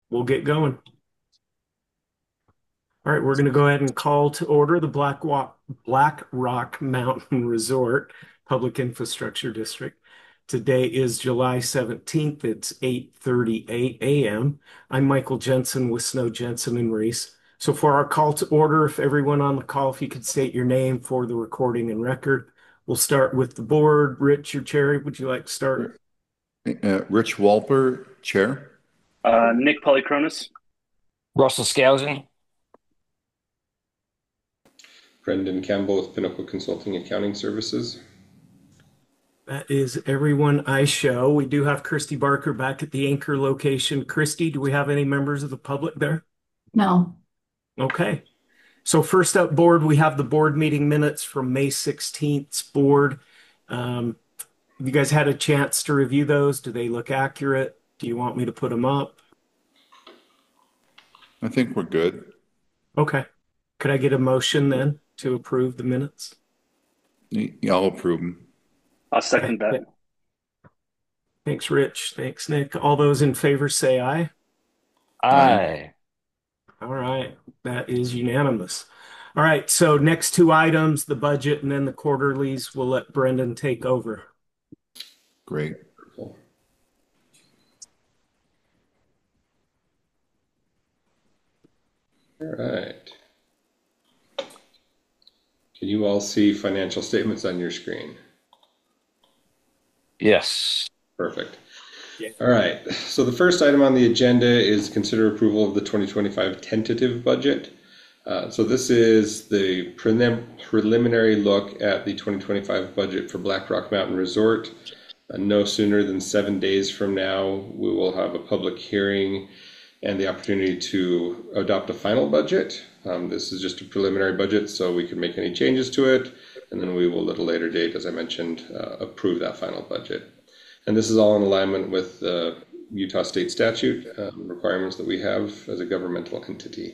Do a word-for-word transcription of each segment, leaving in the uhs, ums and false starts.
We'll get going. All right, we're going to go ahead and call to order the Black, Wa- Black Rock Mountain Resort Public Infrastructure District. Today is July seventeenth. It's eight thirty-eight a m. I'm Michael Jensen with Snow Jensen and Reese. So for our call to order, if everyone on the call, if you could state your name for the recording and record. We'll start with the board. Rich or Cherry, would you like to start? Uh, Rich Walper, Chair. Uh, Nick Polychronis. Russell Skousen. Brendan Campbell with Pinnacle Consulting Accounting Services. That is everyone I show. We do have Christy Barker back at the anchor location. Christy, do we have any members of the public there? No. Okay. So first up, board, we have the board meeting minutes from May sixteenth's board. Um, have you guys had a chance to review those? Do they look accurate? Do you want me to put them up? I think we're good. Okay. Could I get a motion then to approve the minutes? Yeah, I'll approve them. I'll second Okay. that. Thanks, Rich. Thanks, Nick. All those in favor say aye. Aye. Aye. All right, that is unanimous. All right, so next two items, the budget and then the quarterlies, we'll let Brendan take over. Great. Cool. All right. Can you all see financial statements on your screen? Yes. Perfect. Yeah. All right. So the first item on the agenda is consider approval of the twenty twenty-five tentative budget. Uh, so this is the prelim preliminary look at the twenty twenty-five budget for Black Rock Mountain Resort. Uh, no sooner than seven days from now, we will have a public hearing and the opportunity to adopt a final budget. Um, this is just a preliminary budget, so we can make any changes to it, and then we will, at a later date, as I mentioned, uh, approve that final budget. And this is all in alignment with the Utah state statute um, requirements that we have as a governmental entity.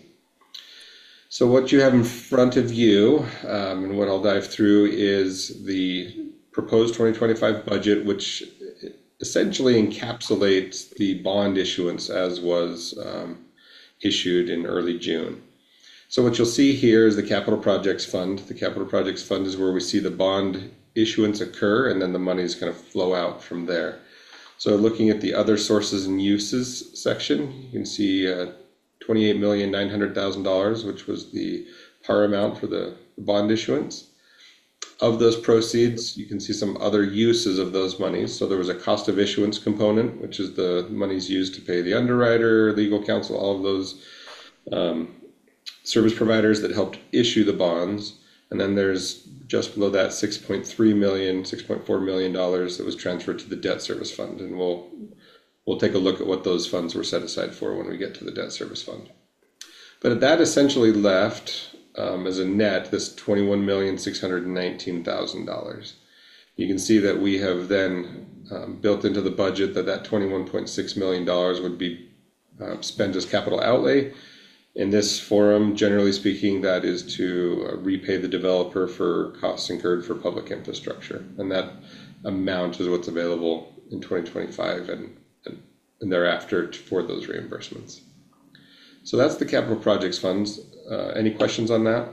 So what you have in front of you, um, and what I'll dive through, is the proposed twenty twenty-five budget, which essentially encapsulates the bond issuance as was um, issued in early June. So what you'll see here is the Capital Projects Fund. The Capital Projects Fund is where we see the bond issuance occur, and then the money is going to flow out from there. So looking at the other sources and uses section, you can see uh, twenty-eight million nine hundred thousand dollars, which was the par amount for the bond issuance. Of those proceeds, you can see some other uses of those monies. So there was a cost of issuance component, which is the monies used to pay the underwriter, legal counsel, all of those um, service providers that helped issue the bonds. And then there's just below that six point three million dollars, six point four million dollars that was transferred to the debt service fund. And we'll, we'll take a look at what those funds were set aside for when we get to the debt service fund. But that essentially left Um, as a net, this twenty-one million six hundred nineteen thousand dollars. You can see that we have then um, built into the budget that that twenty-one point six million dollars would be uh, spent as capital outlay. In this forum, generally speaking, that is to uh, repay the developer for costs incurred for public infrastructure. And that amount is what's available in twenty twenty-five and, and, and thereafter for those reimbursements. So that's the capital projects funds. Uh, any questions on that?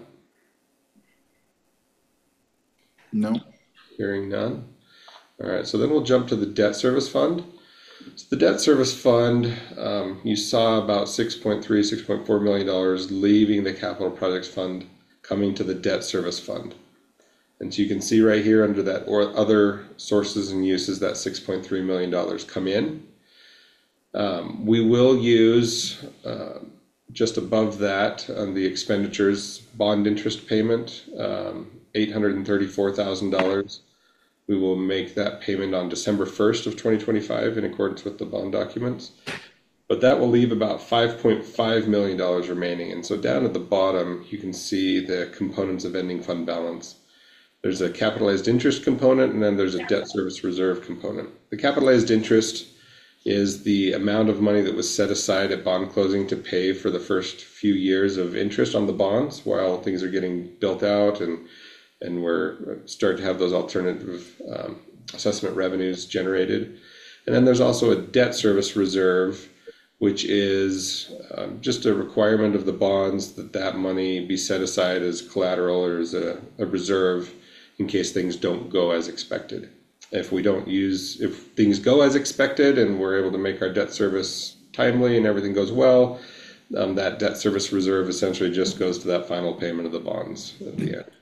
No. Hearing none. All right, so then we'll jump to the debt service fund. So the debt service fund, um, you saw about six point three, six point four million dollars leaving the capital projects fund, coming to the debt service fund. And so you can see right here under that or other sources and uses, that six point three million dollars come in. Um, we will use uh, just above that on the expenditures, bond interest payment, um, eight hundred thirty-four thousand dollars. We will make that payment on December first of twenty twenty-five in accordance with the bond documents. But that will leave about five point five million dollars remaining. And so down at the bottom, you can see the components of ending fund balance. There's a capitalized interest component, and then there's a debt service reserve component. The capitalized interest is the amount of money that was set aside at bond closing to pay for the first few years of interest on the bonds while things are getting built out and and we're starting to have those alternative um, assessment revenues generated. And then there's also a debt service reserve, which is um, just a requirement of the bonds that that money be set aside as collateral or as a, a reserve in case things don't go as expected. If we don't use, if things go as expected and we're able to make our debt service timely and everything goes well, um, that debt service reserve essentially just goes to that final payment of the bonds at the end.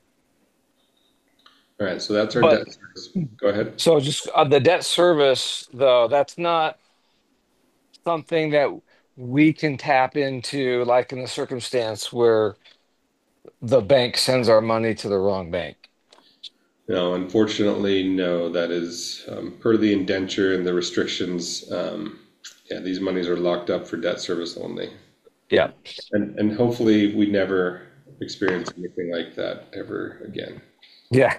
All right, so that's our But- debt service. Go ahead. So just uh, the debt service, though, that's not something that we can tap into, like in the circumstance where the bank sends our money to the wrong bank. No, unfortunately, no. That is um, per the indenture and the restrictions. Um, yeah, these monies are locked up for debt service only. Yeah. And and hopefully we never experience anything like that ever again. Yeah.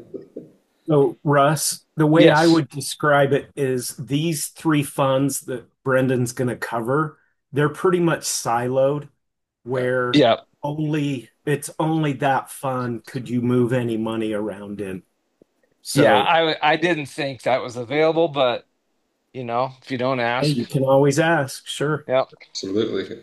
So, Russ, the way Yes. I would describe it is these three funds that Brendan's going to cover, they're pretty much siloed where Yeah. only it's only that fund could you move any money around in. So, Yeah. I I didn't think that was available, but you know, if you don't hey, ask, you can always ask, sure. yeah. Absolutely.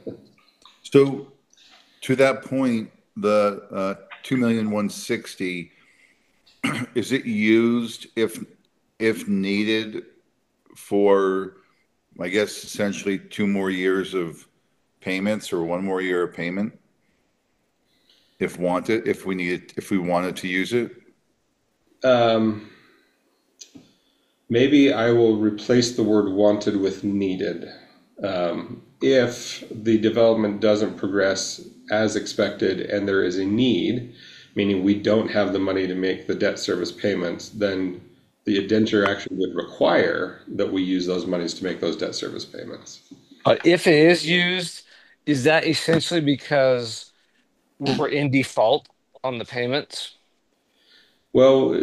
So to that point, the uh, two million one sixty, is it used if if needed for, I guess, essentially two more years of payments or one more year of payment? If wanted, if we needed, if we wanted to use it? Um, maybe I will replace the word wanted with needed. Um, if the development doesn't progress as expected and there is a need, meaning we don't have the money to make the debt service payments, then the indenture actually would require that we use those monies to make those debt service payments. But if it is used, is that essentially because we're in default on the payments? Well,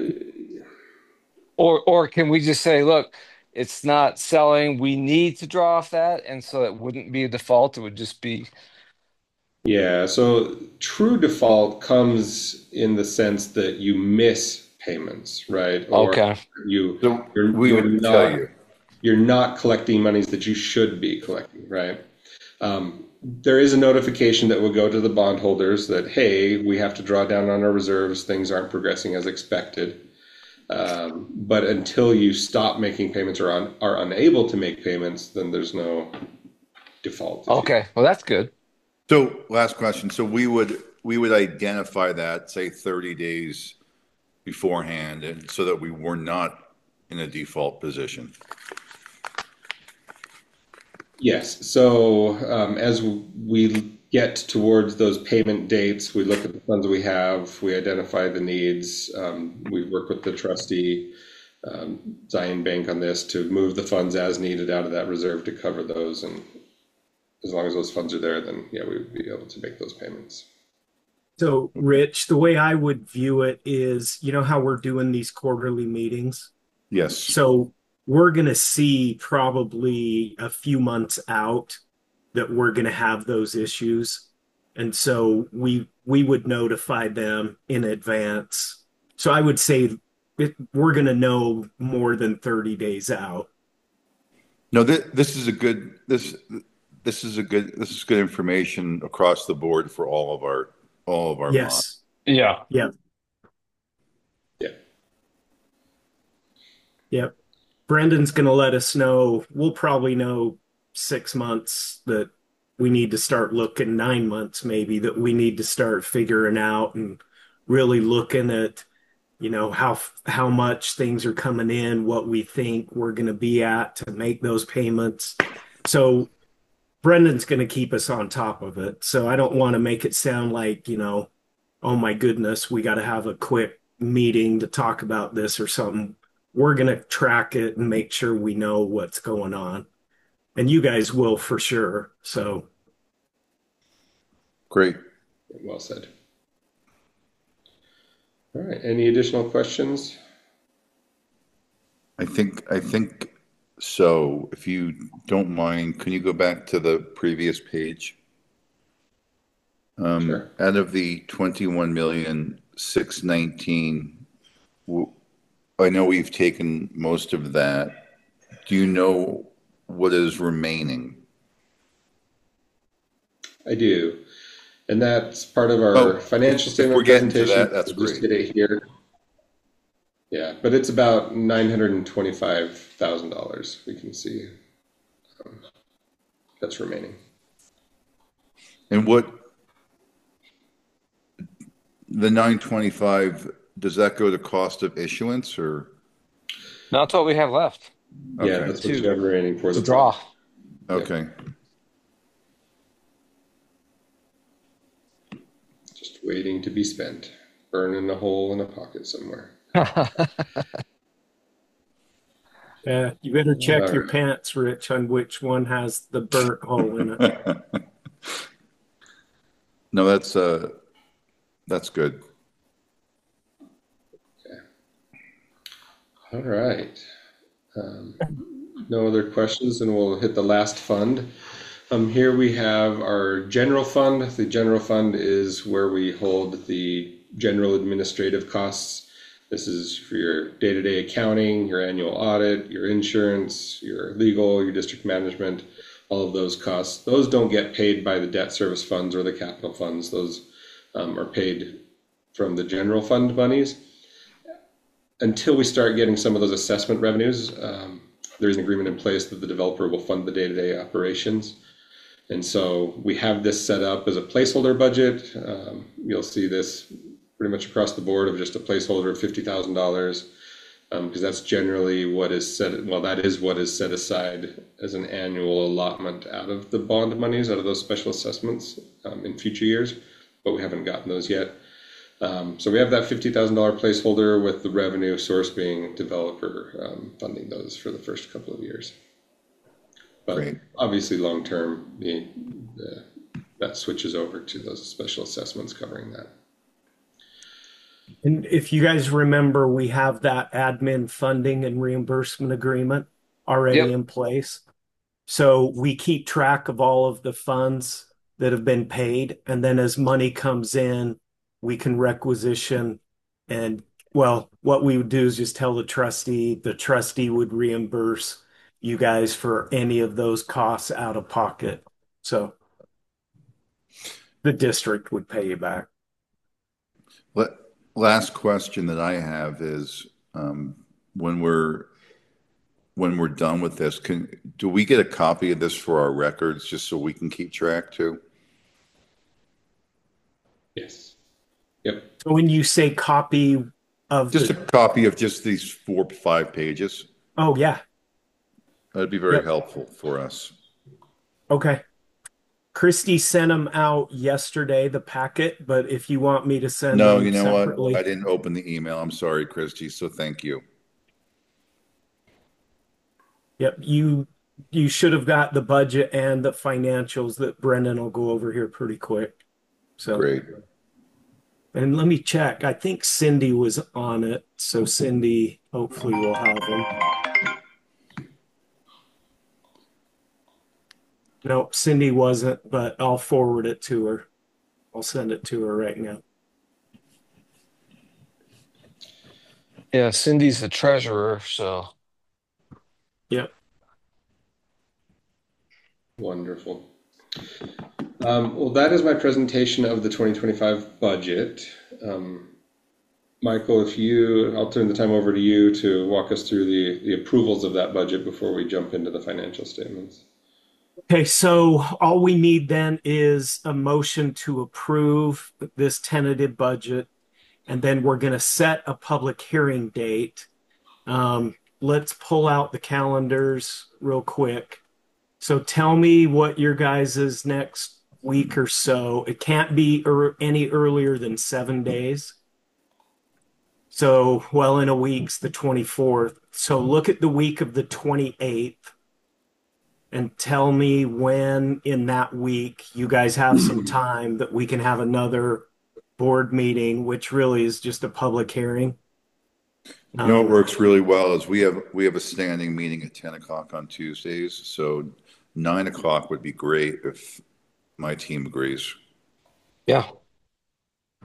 Or or can we just say, look, it's not selling, we need to draw off that, and so it wouldn't be a default, it would just be yeah, so true default comes in the sense that you miss payments, right? Or okay. you So you're, we you're would not, tell you. you're not collecting monies that you should be collecting, right? Um, there is a notification that will go to the bondholders that, hey, we have to draw down on our reserves, things aren't progressing as expected. Um, but until you stop making payments or un, are unable to make payments, then there's no default. if you- Okay. Well, that's good. So last question. So we would, we would identify that, say thirty days beforehand, and so that we were not in a default position. Yes. So um, as we get towards those payment dates, we look at the funds we have, we identify the needs. Um, we work with the trustee, um, Zion Bank, on this to move the funds as needed out of that reserve to cover those. And as long as those funds are there, then yeah, we would be able to make those payments. So, Rich, the way I would view it is, you know how we're doing these quarterly meetings? Yes. So we're going to see probably a few months out that we're going to have those issues. And so we we would notify them in advance. So I would say it, we're going to know more than thirty days out. No, this, this is a good, this, this is a good, this is good information across the board for all of our, all of our bonds. Yes. Yeah. Yeah. Yeah. Yep. Brendan's going to let us know. We'll probably know six months that we need to start looking, nine months maybe, that we need to start figuring out and really looking at, you know, how how much things are coming in, what we think we're going to be at to make those payments. So Brendan's going to keep us on top of it. So I don't want to make it sound like, you know, oh my goodness, we got to have a quick meeting to talk about this or something. We're going to track it and make sure we know what's going on. And you guys will for sure. So Great. Well said. All right. Any additional questions? I think, I think so. If you don't mind, can you go back to the previous page? Um, Sure. Out of the twenty-one million, six nineteen, w- I know we've taken most of that. Do you know what is remaining? I do. And that's part of our Oh, financial if we're statement getting to presentation. that, that's We'll just great. hit it here. Yeah, but it's about nine hundred twenty-five thousand dollars we can see um, that's remaining. And what, the nine twenty-five, does that go to cost of issuance or? No, that's what we have left Yeah, Okay, that's what to you have remaining for to the draw. project. Yep. okay. Just waiting to be spent, burning a hole in a pocket somewhere. Yeah, you better check All your right. pants, Rich, on which one has the burnt hole in it. No, that's, uh, that's good. All right. Um, no other questions, and we'll hit the last fund. Um, here we have our general fund. The general fund is where we hold the general administrative costs. This is for your day-to-day accounting, your annual audit, your insurance, your legal, your district management, all of those costs. Those don't get paid by the debt service funds or the capital funds. Those um, are paid from the general fund monies. Until we start getting some of those assessment revenues, um, there's an agreement in place that the developer will fund the day-to-day operations. And so we have this set up as a placeholder budget. Um, you'll see this pretty much across the board of just a placeholder of fifty thousand dollars, um, because that's generally what is set, well, that is what is set aside as an annual allotment out of the bond monies, out of those special assessments um, in future years, but we haven't gotten those yet. Um, so we have that fifty thousand dollars placeholder with the revenue source being developer um, funding those for the first couple of years. But Great. obviously long term, the, the, that switches over to those special assessments covering that. And if you guys remember, we have that admin funding and reimbursement agreement already Yep. in place. So we keep track of all of the funds that have been paid. And then as money comes in, we can requisition. And well, what we would do is just tell the trustee, the trustee would reimburse you guys for any of those costs out of pocket. So the district would pay you back. Let, last question that I have is, um, when we're, when we're done with this, can, do we get a copy of this for our records just so we can keep track too? Yes. Yep. So when you say copy of Just the, a copy of just these four, five pages. oh yeah, That'd be very Yep. helpful for us. okay. Christy sent them out yesterday, the packet, but if you want me to send No, them you know what? separately, I didn't open the email. I'm sorry, Christy. So thank you. yep, you you should have got the budget and the financials that Brendan will go over here pretty quick. So, Great. and let me check. I think Cindy was on it, so Cindy hopefully will have them. No, Cindy wasn't, but I'll forward it to her. I'll send it to her right now. Yeah, Cindy's the treasurer, so Yep. Wonderful. Um, well, that is my presentation of the twenty twenty-five budget. Um, Michael, if you, I'll turn the time over to you to walk us through the, the approvals of that budget before we jump into the financial statements. Okay, so all we need then is a motion to approve this tentative budget, and then we're going to set a public hearing date. Um, let's pull out the calendars real quick. So tell me what your guys' next week or so. It can't be er any earlier than seven days. So, well, in a week's the twenty-fourth. So look at the week of the twenty-eighth and tell me when in that week you guys have some time that we can have another board meeting, which really is just a public hearing. You know, Um, what works really well is we have, we have a standing meeting at ten o'clock on Tuesdays. So nine o'clock would be great if my team agrees. yeah.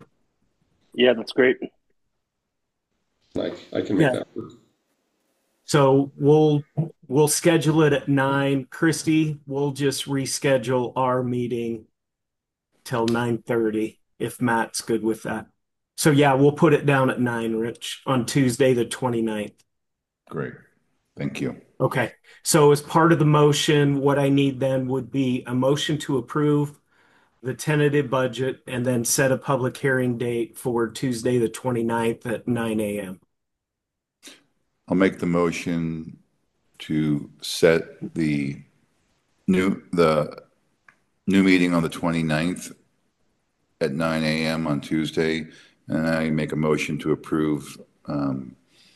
Yeah, that's great. Like, I can make Yeah. that work. So we'll we'll schedule it at nine. Christy, we'll just reschedule our meeting till nine thirty if Matt's good with that. So yeah, we'll put it down at nine, Rich, on Tuesday the twenty-ninth. Great. Thank you. Okay. So as part of the motion, what I need then would be a motion to approve the tentative budget and then set a public hearing date for Tuesday the twenty-ninth at nine a m. I'll make the motion to set the new, the new meeting on the twenty-ninth at nine a m on Tuesday. And I make a motion to approve um,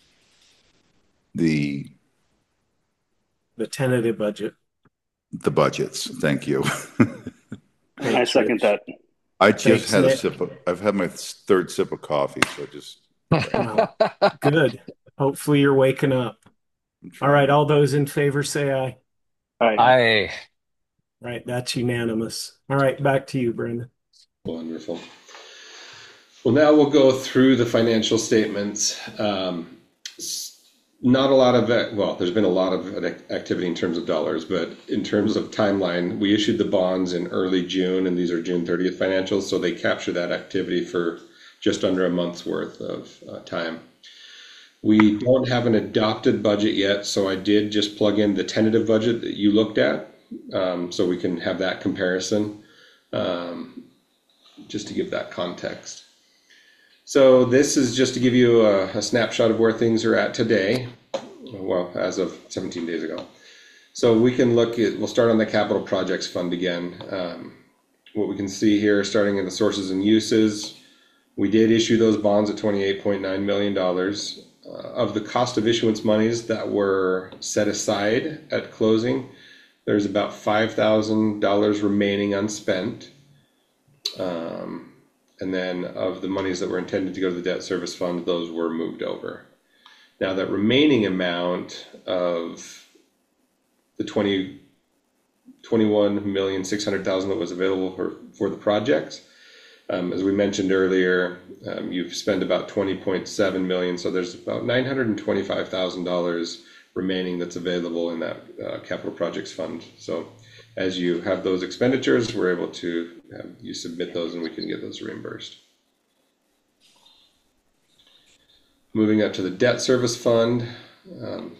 the, The tentative budget. the budgets. Thank you. I Thanks, second Rich. that. I just Thanks, had a Nick. sip of, I've had my third sip of coffee, so just, Well, good. Hopefully you're waking up. I'm All right, trying. all those in favor say aye. Aye. I Right, that's unanimous. All right, back to you, Brendan. Wonderful. Well, now we'll go through the financial statements. Um, s- not a lot of, ac- well, there's been a lot of ac- activity in terms of dollars, but in terms of timeline, we issued the bonds in early June, and these are June thirtieth financials, so they capture that activity for just under a month's worth of uh, time. We don't have an adopted budget yet, so I did just plug in the tentative budget that you looked at, um, so we can have that comparison, um, just to give that context. So this is just to give you a, a snapshot of where things are at today, well, as of seventeen days ago. So we can look at, we'll start on the capital projects fund again. Um, what we can see here, starting in the sources and uses, we did issue those bonds at twenty-eight point nine million dollars. Uh, of the cost of issuance monies that were set aside at closing, there's about five thousand dollars remaining unspent. Um, and then of the monies that were intended to go to the debt service fund, those were moved over. Now that remaining amount of the twenty, twenty-one million six hundred thousand that was available for, for the projects, um, as we mentioned earlier, um, you've spent about twenty point seven million, so there's about nine hundred twenty-five thousand dollars remaining that's available in that uh, capital projects fund. So as you have those expenditures, we're able to have you submit those and we can get those reimbursed. Moving up to the debt service fund, um,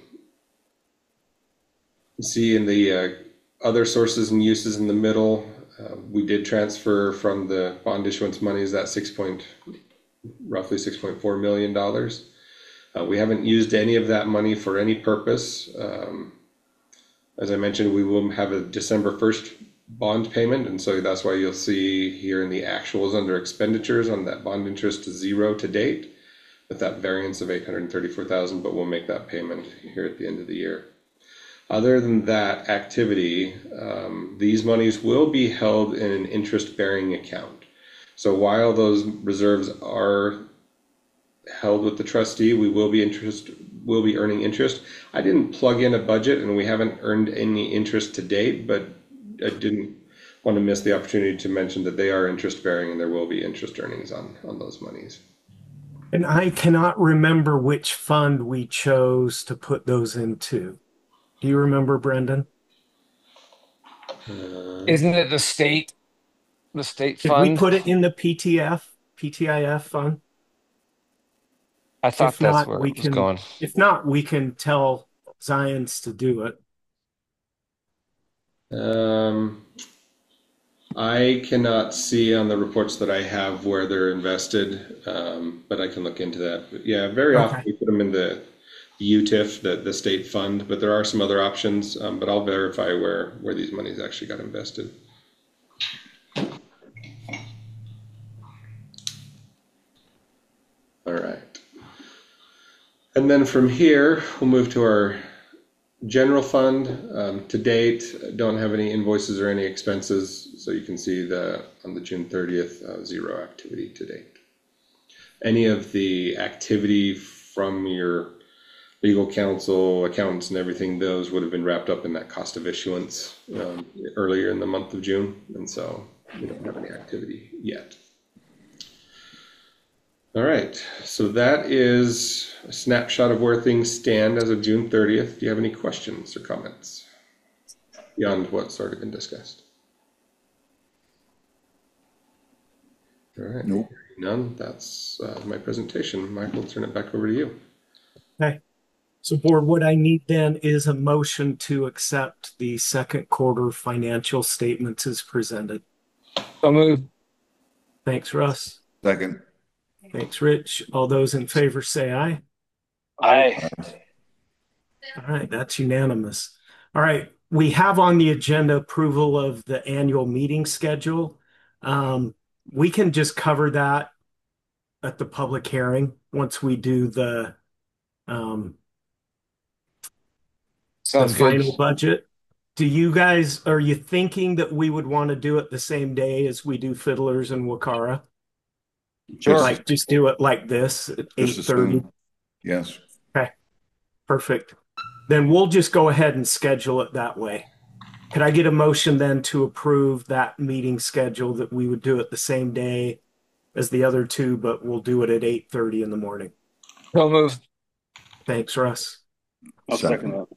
see in the uh, other sources and uses in the middle, uh, we did transfer from the bond issuance monies that six point, roughly six point four million dollars. Uh, we haven't used any of that money for any purpose. Um, As I mentioned, we will have a December first bond payment, and so that's why you'll see here in the actuals under expenditures on that bond interest to zero to date, with that variance of eight hundred thirty-four thousand, but we'll make that payment here at the end of the year. Other than that activity, um, these monies will be held in an interest-bearing account. So while those reserves are held with the trustee, we will be interest will be earning interest. I didn't plug in a budget and we haven't earned any interest to date, but I didn't want to miss the opportunity to mention that they are interest bearing and there will be interest earnings on on those monies. And I cannot remember which fund we chose to put those into. Do you remember, Brendan? Uh, isn't it the state the state Did we fund? put it in the P T F, P T I F fund? I thought If that's not, where we it was can, going. if not, we can tell Zions to do it. um, I cannot see on the reports that I have where they're invested, um, but I can look into that. But yeah, very often Okay. we put them in the U T I F, the, the state fund, but there are some other options, um, but I'll verify where, where these monies actually got invested. All right. And then from here, we'll move to our general fund. Um, to date, don't have any invoices or any expenses, so you can see the on the June thirtieth, uh, zero activity to date. Any of the activity from your legal counsel, accountants, and everything, those would have been wrapped up in that cost of issuance um, earlier in the month of June, and so we don't have any activity yet. All right, so that is a snapshot of where things stand as of June thirtieth. Do you have any questions or comments beyond what's already been discussed? All right, Nope. none. That's uh, my presentation. Michael, turn it back over to you. Okay. So board, what I need then is a motion to accept the second quarter financial statements as presented. So moved. Thanks, Russ. Second. Thanks, Rich. All those in favor say aye. Aye. All right, that's unanimous. All right, we have on the agenda approval of the annual meeting schedule. Um, we can just cover that at the public hearing once we do the um, the Sounds good. final budget. Do you guys, are you thinking that we would want to do it the same day as we do Fiddlers and Wakara? Sure. Like just do it like this at eight Just thirty? assume. Yes. Okay, perfect. Then we'll just go ahead and schedule it that way. Could I get a motion then to approve that meeting schedule that we would do it the same day as the other two, but we'll do it at eight thirty in the morning? So moved. Thanks, Russ. I'll second that.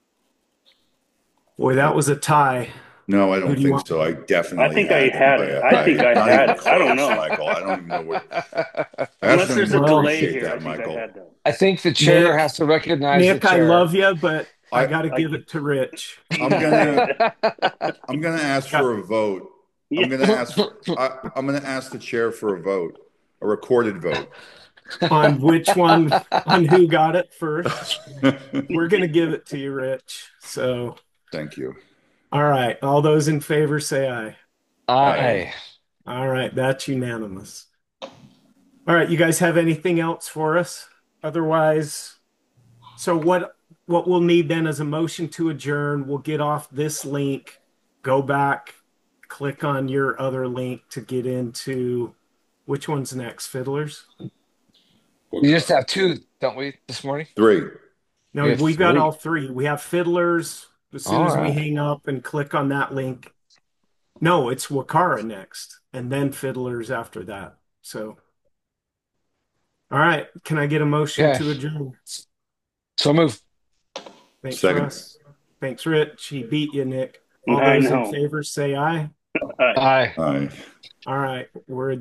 Boy, that was a tie. No, I Who don't do you think want? so. I definitely I think I them had by it. a- I think I not had even it. I don't close, know. Michael. I don't even know what. Unless Ashton, there's a Well, delay appreciate here, I that, think I Michael. had that. I think the chair Nick- has to recognize Nick, the I chair. love you, but I, I- got to I- give it to Rich. I'm gonna, I'm gonna ask for a vote. I'm Yeah. gonna ask, I, I'm gonna ask the chair for a vote, a recorded vote. On which one, on who got it first. We're going to give it to you, Rich. So, Thank you. all right. All those in favor say aye. Aye. All right. That's unanimous. All right. You guys have anything else for us? Otherwise, so what, what we'll need then is a motion to adjourn. We'll get off this link, go back, click on your other link to get into which one's next? Fiddlers? We just have two, don't we, this morning? Three. No, We have we've got three. all three. We have Fiddlers. As soon All as we right. hang up and click on that link. No, it's Wakara next, and then Fiddlers after that. So, all right. Can I get a motion Okay. to adjourn? So moved. Thanks, Second. Russ. Thanks, Rich. He beat you, Nick. All I those know. in favor say aye. Aye. Aye. Aye. All right. We're adjourned.